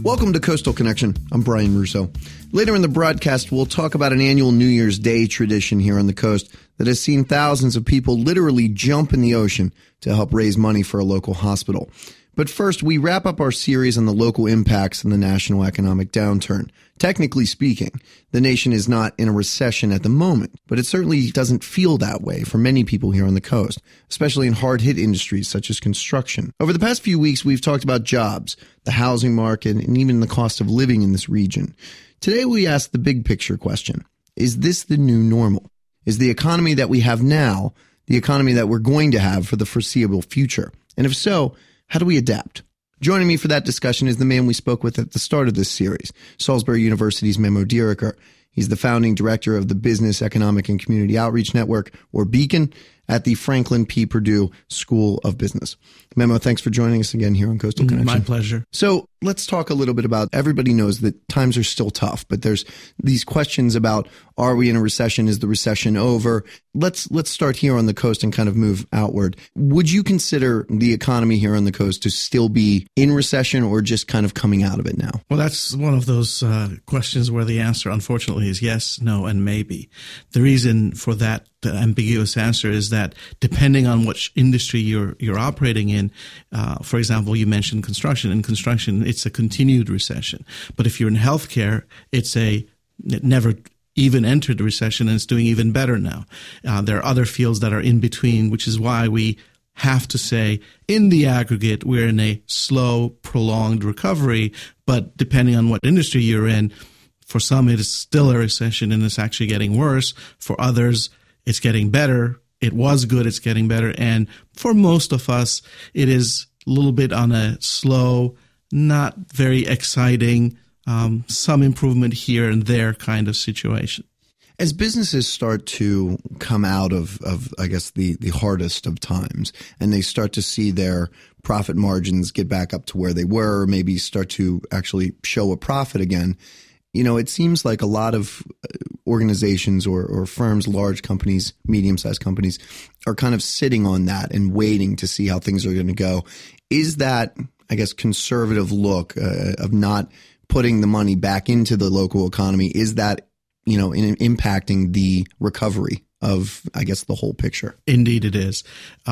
Welcome to Coastal Connection. I'm Brian Russo. Later in the broadcast, we'll talk about an annual New Year's Day tradition here on the coast that has seen thousands of people literally jump in the ocean to help raise money for a local hospital. But first, we wrap up our series on the local impacts in the national economic downturn. Technically speaking, the nation is not in a recession at the moment, but it certainly doesn't feel that way for many people here on the coast, especially in hard-hit industries such as construction. Over the past few weeks, we've talked about jobs, the housing market, and even the cost of living in this region. Today, we ask the big picture question. Is this the new normal? Is the economy that we have now the economy that we're going to have for the foreseeable future? And if so, how do we adapt? Joining me for that discussion is the man we spoke with at the start of this series, Salisbury University's Memo Dierker. He's the founding director of the Business, Economic, and Community Outreach Network, or Beacon, at the Franklin P. Purdue School of Business. Memo, thanks for joining us again here on Coastal Connection. My pleasure. So let's talk a little bit about, everybody knows that times are still tough, but there's these questions about, are we in a recession? Is the recession over? Let's start here on the coast and kind of move outward. Would you consider the economy here on the coast to still be in recession or just kind of coming out of it now? Well, that's one of those questions where the answer, unfortunately, is yes, no, and maybe. The reason for that ambiguous answer is that depending on which industry you're operating in, for example, you mentioned construction. In construction, it's a continued recession. But if you're in healthcare, it never even entered the recession and it's doing even better now. There are other fields that are in between, which is why we have to say, in the aggregate, we're in a slow, prolonged recovery. But depending on what industry you're in, for some, it is still a recession and it's actually getting worse. For others, it's getting better. It was good. It's getting better. And for most of us, it is a little bit on a slow, not very exciting, some improvement here and there kind of situation. As businesses start to come out of I guess, the hardest of times, and they start to see their profit margins get back up to where they were, or maybe start to actually show a profit again, you know, it seems like a lot of organizations or firms, large companies, medium-sized companies, are kind of sitting on that and waiting to see how things are going to go. Is that, I guess, conservative look of not putting the money back into the local economy, is that, you know, impacting the recovery of, I guess, the whole picture? Indeed it is.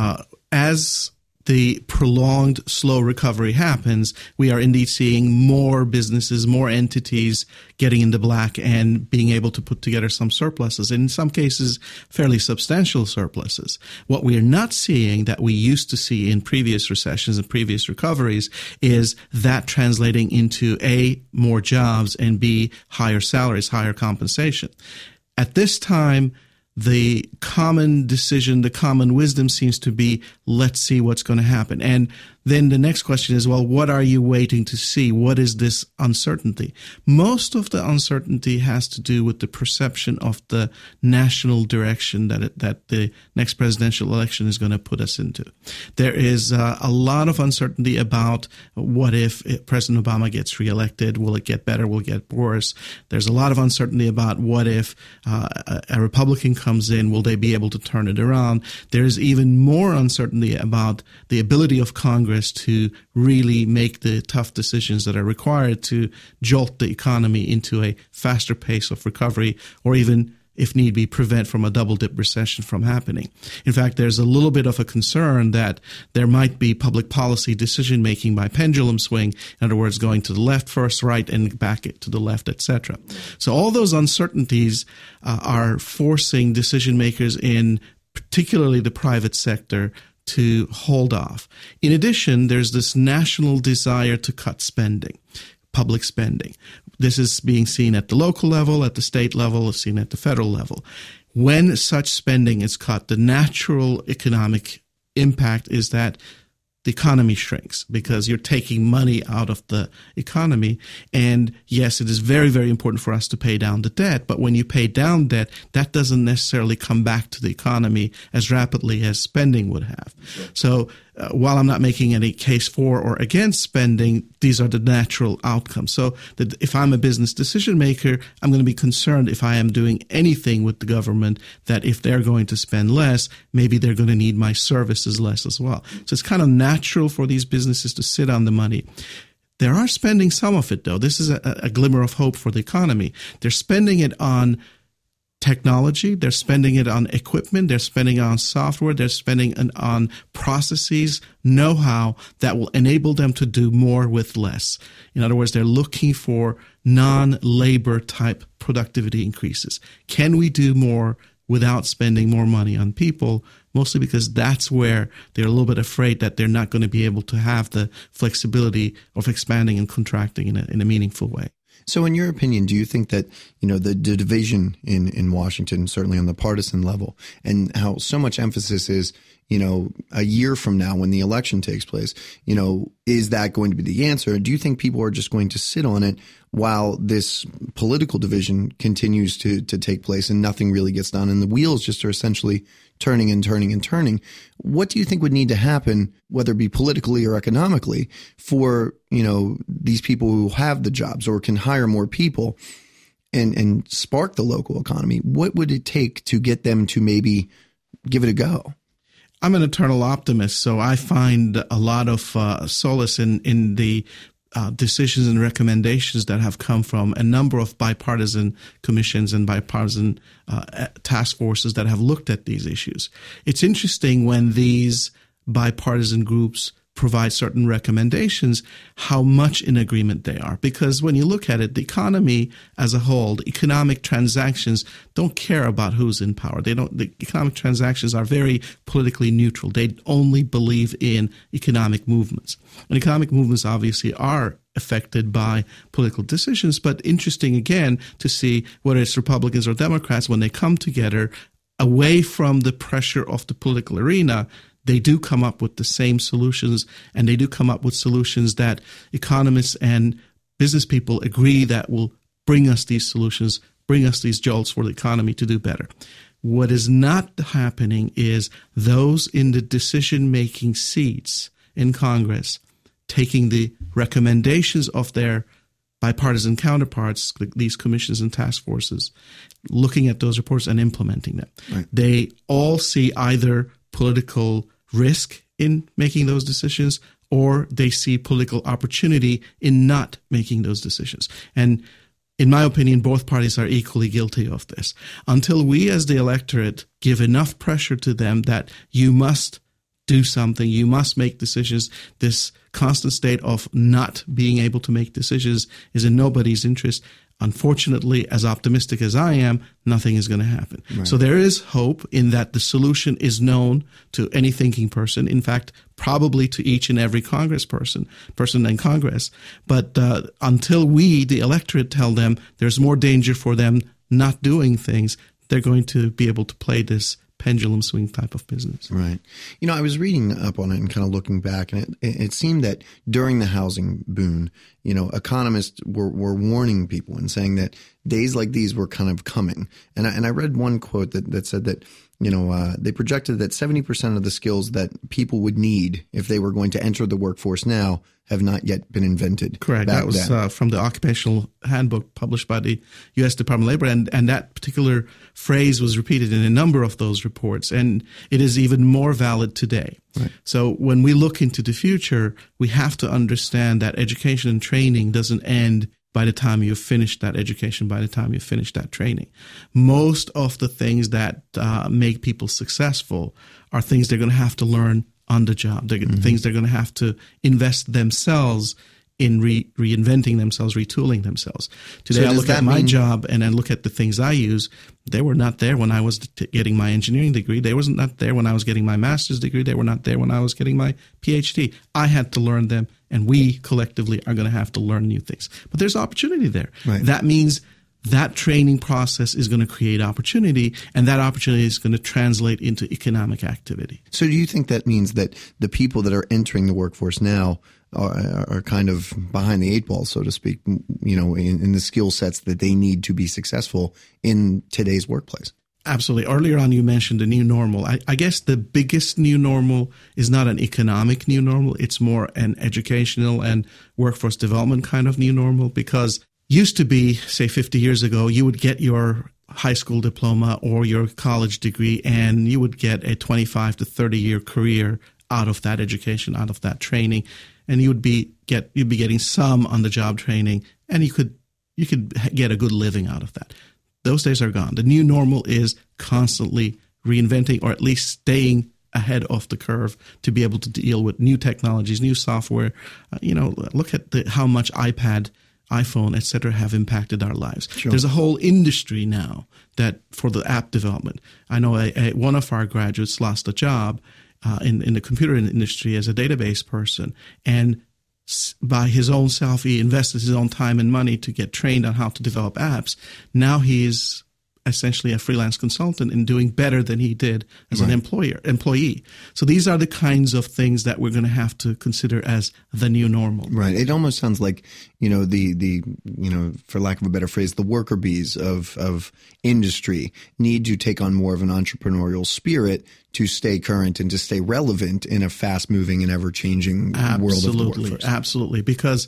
As the prolonged slow recovery happens, we are indeed seeing more businesses, more entities getting into black and being able to put together some surpluses, in some cases fairly substantial surpluses. What we are not seeing that we used to see in previous recessions and previous recoveries is that translating into A, more jobs, and B, higher salaries, higher compensation. At this time, the common decision, the common wisdom seems to be, let's see what's going to happen. And then the next question is, well, what are you waiting to see? What is this uncertainty? Most of the uncertainty has to do with the perception of the national direction that the next presidential election is going to put us into. There is a lot of uncertainty about what if President Obama gets reelected? Will it get better? Will it get worse? There's a lot of uncertainty about what if a Republican comes in? Will they be able to turn it around? There's even more uncertainty about the ability of Congress to really make the tough decisions that are required to jolt the economy into a faster pace of recovery, or even, if need be, prevent from a double-dip recession from happening. In fact, there's a little bit of a concern that there might be public policy decision-making by pendulum swing, in other words, going to the left first, right, and back to the left, etc. So all those uncertainties are forcing decision-makers in particularly the private sector to hold off. In addition, there's this national desire to cut spending, public spending. This is being seen at the local level, at the state level, it's seen at the federal level. When such spending is cut, the natural economic impact is that the economy shrinks because you're taking money out of the economy. And yes, it is very, very important for us to pay down the debt. But when you pay down debt, that doesn't necessarily come back to the economy as rapidly as spending would have. Sure. So while I'm not making any case for or against spending, these are the natural outcomes. So that if I'm a business decision maker, I'm going to be concerned if I am doing anything with the government that if they're going to spend less, maybe they're going to need my services less as well. So it's kind of natural for these businesses to sit on the money. They are spending some of it, though. This is a glimmer of hope for the economy. They're spending it on technology. They're spending it on equipment. They're spending it on software. They're spending it on processes, know-how that will enable them to do more with less. In other words, they're looking for non-labor type productivity increases. Can we do more without spending more money on people? Mostly because that's where they're a little bit afraid that they're not going to be able to have the flexibility of expanding and contracting in a meaningful way. So in your opinion, do you think that, the division in Washington, certainly on the partisan level, and how so much emphasis is, a year from now when the election takes place, is that going to be the answer? Do you think people are just going to sit on it while this political division continues to take place and nothing really gets done and the wheels just are essentially turning and turning and turning? What do you think would need to happen, whether it be politically or economically, for, these people who have the jobs or can hire more people and spark the local economy? What would it take to get them to maybe give it a go? I'm an eternal optimist, so I find a lot of solace in the decisions and recommendations that have come from a number of bipartisan commissions and bipartisan task forces that have looked at these issues. It's interesting when these bipartisan groups provide certain recommendations, how much in agreement they are. Because when you look at it, the economy as a whole, the economic transactions don't care about who's in power. The economic transactions are very politically neutral. They only believe in economic movements. And economic movements obviously are affected by political decisions, but interesting again to see whether it's Republicans or Democrats, when they come together away from the pressure of the political arena, they do come up with the same solutions, and they do come up with solutions that economists and business people agree that will bring us these solutions, bring us these jolts for the economy to do better. What is not happening is those in the decision-making seats in Congress taking the recommendations of their bipartisan counterparts, these commissions and task forces, looking at those reports and implementing them. Right. They all see either political risk in making those decisions, or they see political opportunity in not making those decisions. And in my opinion, both parties are equally guilty of this. Until we as the electorate give enough pressure to them that you must do something, you must make decisions, this constant state of not being able to make decisions is in nobody's interest. Unfortunately, as optimistic as I am, nothing is going to happen. Right. So there is hope in that the solution is known to any thinking person. In fact, probably to each and every person in Congress. But until we, the electorate, tell them there's more danger for them not doing things, they're going to be able to play this pendulum swing type of business. Right. I was reading up on it and kind of looking back, and it seemed that during the housing boom, economists were warning people and saying that days like these were kind of coming. And I read one quote that said that, they projected that 70% of the skills that people would need if they were going to enter the workforce now have not yet been invented. Correct. That was from the Occupational Handbook published by the U.S. Department of Labor. And that particular phrase was repeated in a number of those reports. And it is even more valid today. Right. So when we look into the future, we have to understand that education and training doesn't end by the time you've finished that education, by the time you've finished that training. Most of the things that make people successful are things they're going to have to learn on the job. They're things they're going to have to invest themselves in reinventing themselves, retooling themselves. Today, I look at my job and I look at the things I use. They were not there when I was getting my engineering degree. They wasn't not there when I was getting my master's degree. They were not there when I was getting my PhD. I had to learn them, and we collectively are going to have to learn new things. But there's opportunity there. Right. That means that training process is going to create opportunity, and that opportunity is going to translate into economic activity. So do you think that means that the people that are entering the workforce now are kind of behind the eight ball, so to speak, in the skill sets that they need to be successful in today's workplace? Absolutely. Earlier on, you mentioned the new normal. I guess the biggest new normal is not an economic new normal. It's more an educational and workforce development kind of new normal, because used to be, say, 50 years ago, you would get your high school diploma or your college degree, and you would get a 25 to 30-year career out of that education, out of that training, and you'd be getting some on-the-job training, and you could get a good living out of that. Those days are gone. The new normal is constantly reinventing, or at least staying ahead of the curve to be able to deal with new technologies, new software. Look at how much iPad, iPhone, etc. have impacted our lives. Sure. There's a whole industry now that for the app development. I know one of our graduates lost a job in the computer industry as a database person, and by his own self, he invested his own time and money to get trained on how to develop apps. Now he's essentially a freelance consultant and doing better than he did as an employee. So these are the kinds of things that we're going to have to consider as the new normal. Right. It almost sounds like, the for lack of a better phrase, the worker bees of industry need to take on more of an entrepreneurial spirit to stay current and to stay relevant in a fast moving and ever changing world of the workforce. Absolutely. Because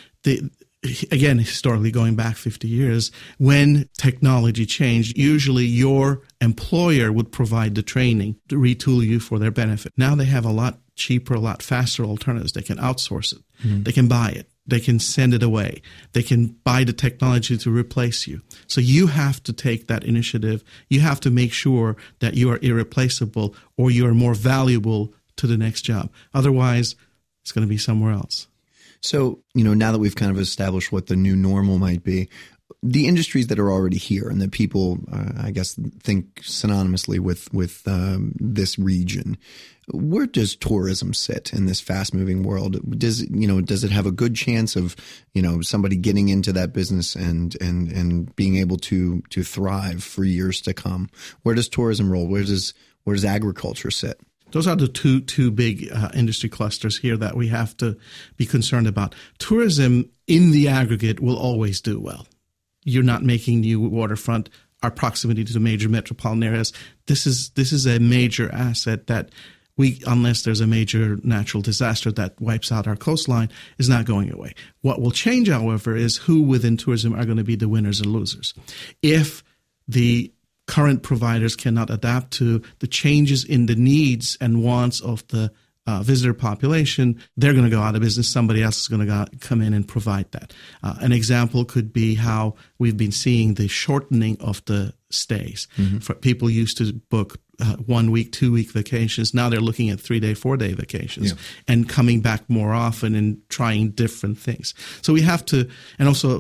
again, historically going back 50 years, when technology changed, usually your employer would provide the training to retool you for their benefit. Now they have a lot cheaper, a lot faster alternatives. They can outsource it. Mm-hmm. They can buy it. They can send it away. They can buy the technology to replace you. So you have to take that initiative. You have to make sure that you are irreplaceable or you are more valuable to the next job. Otherwise, it's going to be somewhere else. So, now that we've kind of established what the new normal might be, the industries that are already here and that people, I guess, think synonymously with this region, where does tourism sit in this fast-moving world? Does it have a good chance of, somebody getting into that business and being able to thrive for years to come? Where does tourism roll? Where does agriculture sit? Those are the two big industry clusters here that we have to be concerned about. Tourism in the aggregate will always do well. You're not making new waterfront. Our proximity to the major metropolitan areas. This is a major asset that unless there's a major natural disaster that wipes out our coastline, is not going away. What will change, however, is who within tourism are going to be the winners and losers. If the current providers cannot adapt to the changes in the needs and wants of the visitor population, they're going to go out of business. Somebody else is going to come in and provide that. An example could be how we've been seeing the shortening of the stays. Mm-hmm. For people used to book 1 week, 2 week vacations. Now they're looking at 3-day, 4-day vacations and coming back more often and trying different things. So we have to, and also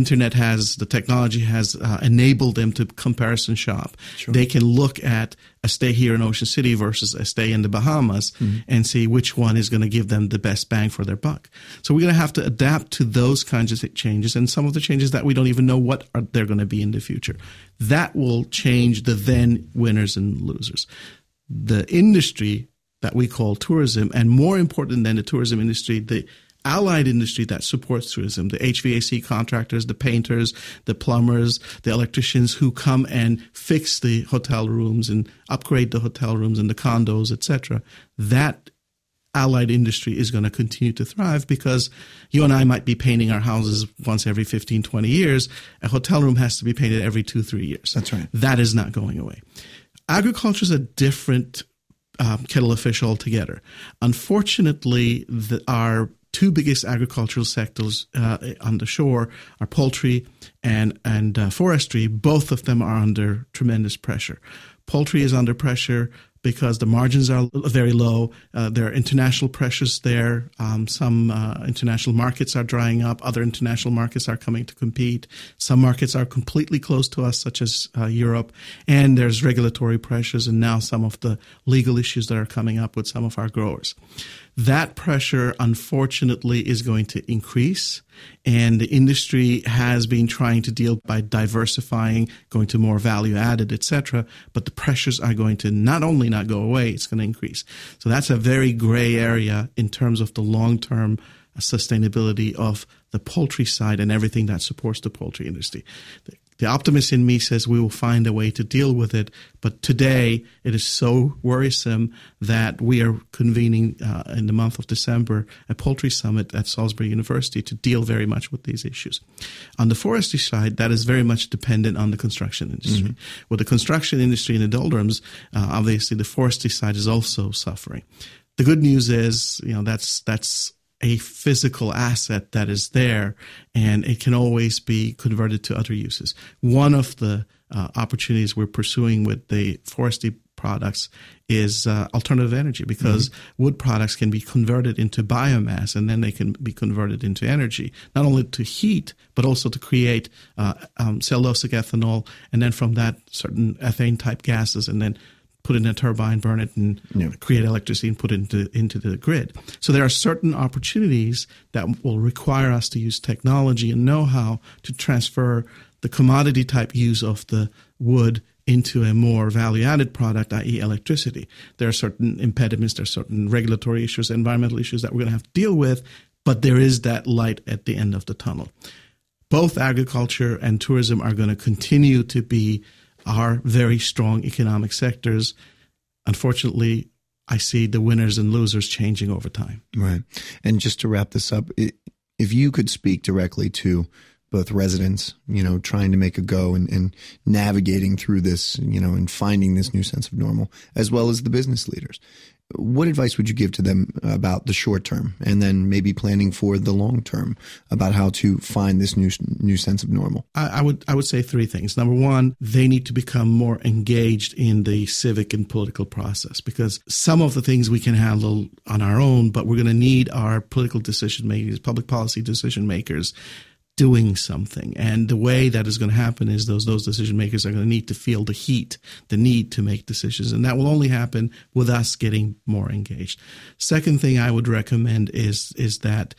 the technology has enabled them to comparison shop. Sure. They can look at a stay here in Ocean City versus a stay in the Bahamas and see which one is going to give them the best bang for their buck. So we're going to have to adapt to those kinds of changes and some of the changes that we don't even know what they're going to be in the future. That will change the then winners and losers. The industry that we call tourism, and more important than the tourism industry, the allied industry that supports tourism, the HVAC contractors, the painters, the plumbers, the electricians who come and fix the hotel rooms and upgrade the hotel rooms and the condos, etc. That allied industry is going to continue to thrive because you and I might be painting our houses once every 15, 20 years. A hotel room has to be painted every 2-3 years. That's right. That is not going away. Agriculture is a different kettle of fish altogether. Unfortunately, our two biggest agricultural sectors on the shore are poultry and forestry. Both of them are under tremendous pressure. Poultry is under pressure because the margins are very low. There are international pressures there. Some international markets are drying up. Other international markets are coming to compete. Some markets are completely closed to us, such as Europe. And there's regulatory pressures and now some of the legal issues that are coming up with some of our growers. That pressure, unfortunately, is going to increase, and the industry has been trying to deal by diversifying, going to more value added, etc. But the pressures are going to not only not go away, it's going to increase. So that's a very gray area in terms of the long-term sustainability of the poultry side and everything that supports the poultry industry. The optimist in me says we will find a way to deal with it, but today it is so worrisome that we are convening in the month of December a poultry summit at Salisbury University to deal very much with these issues. On the forestry side, that is very much dependent on the construction industry. Mm-hmm. With the construction industry in the doldrums, obviously the forestry side is also suffering. The good news is, that's a physical asset that is there, and it can always be converted to other uses. One of the opportunities we're pursuing with the forestry products is alternative energy, because wood products can be converted into biomass, and then they can be converted into energy, not only to heat, but also to create cellulosic ethanol, and then from that certain ethane type gases, and then put in a turbine, burn it, and create electricity and put it into the grid. So there are certain opportunities that will require us to use technology and know-how to transfer the commodity type use of the wood into a more value-added product, i.e. electricity. There are certain impediments, there are certain regulatory issues, environmental issues that we're going to have to deal with, but there is that light at the end of the tunnel. Both agriculture and tourism are going to continue to be are very strong economic sectors. Unfortunately, I see the winners and losers changing over time. Right. And just to wrap this up, if you could speak directly to both residents, trying to make a go and navigating through this, and finding this new sense of normal, as well as the business leaders, what advice would you give to them about the short term, and then maybe planning for the long term about how to find this new sense of normal? I would say three things. Number one, they need to become more engaged in the civic and political process, because some of the things we can handle on our own, but we're going to need our political decision makers, public policy decision makers, doing something. And the way that is going to happen is those decision makers are going to need to feel the heat, the need to make decisions. And that will only happen with us getting more engaged. Second thing I would recommend is that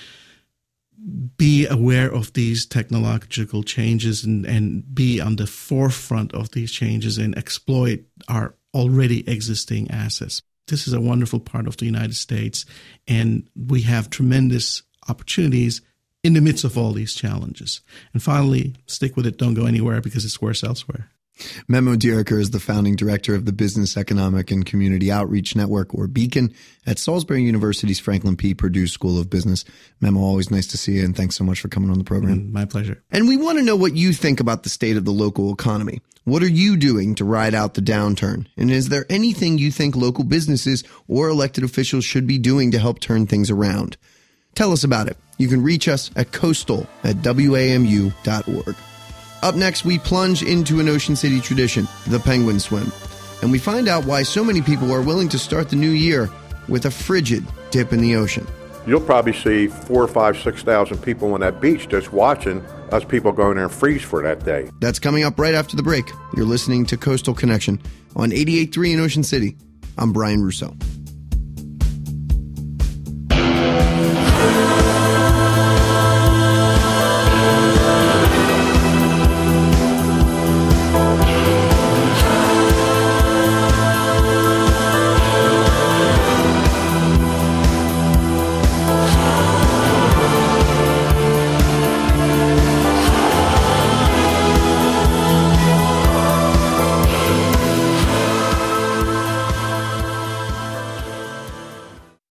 be aware of these technological changes and be on the forefront of these changes and exploit our already existing assets. This is a wonderful part of the United States, and we have tremendous opportunities in the midst of all these challenges. And finally, stick with it. Don't go anywhere, because it's worse elsewhere. Memo Dierker is the founding director of the Business, Economic, and Community Outreach Network, or Beacon, at Salisbury University's Franklin P. Purdue School of Business. Memo, always nice to see you, and thanks so much for coming on the program. My pleasure. And we want to know what you think about the state of the local economy. What are you doing to ride out the downturn? And is there anything you think local businesses or elected officials should be doing to help turn things around? Tell us about it. You can reach us at coastal@wamu.org. Up next, we plunge into an Ocean City tradition, the penguin swim. And we find out why so many people are willing to start the new year with a frigid dip in the ocean. You'll probably see 4,000, 5,000, 6,000 people on that beach just watching us people go in there and freeze for that day. That's coming up right after the break. You're listening to Coastal Connection on 88.3 in Ocean City. I'm Brian Russo.